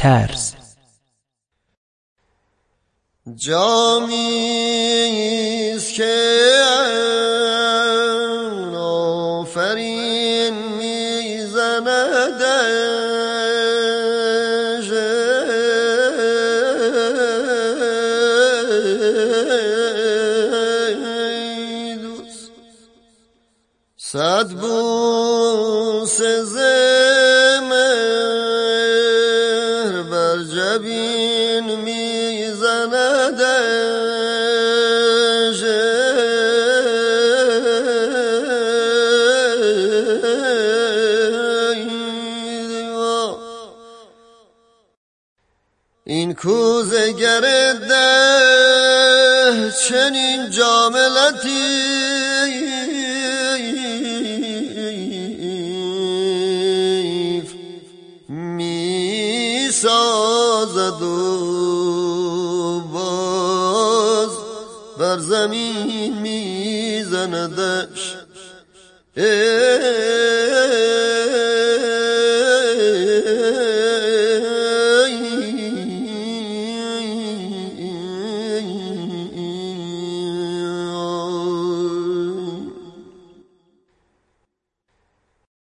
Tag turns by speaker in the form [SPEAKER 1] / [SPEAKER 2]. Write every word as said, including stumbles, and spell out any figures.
[SPEAKER 1] ترس.
[SPEAKER 2] جامیست که آفرین میزندش، صد بوسه ز مهر بر جبین میزندش، این کوزه گر ده چنین جاملتی می سازد و باز بر زمین می زندش.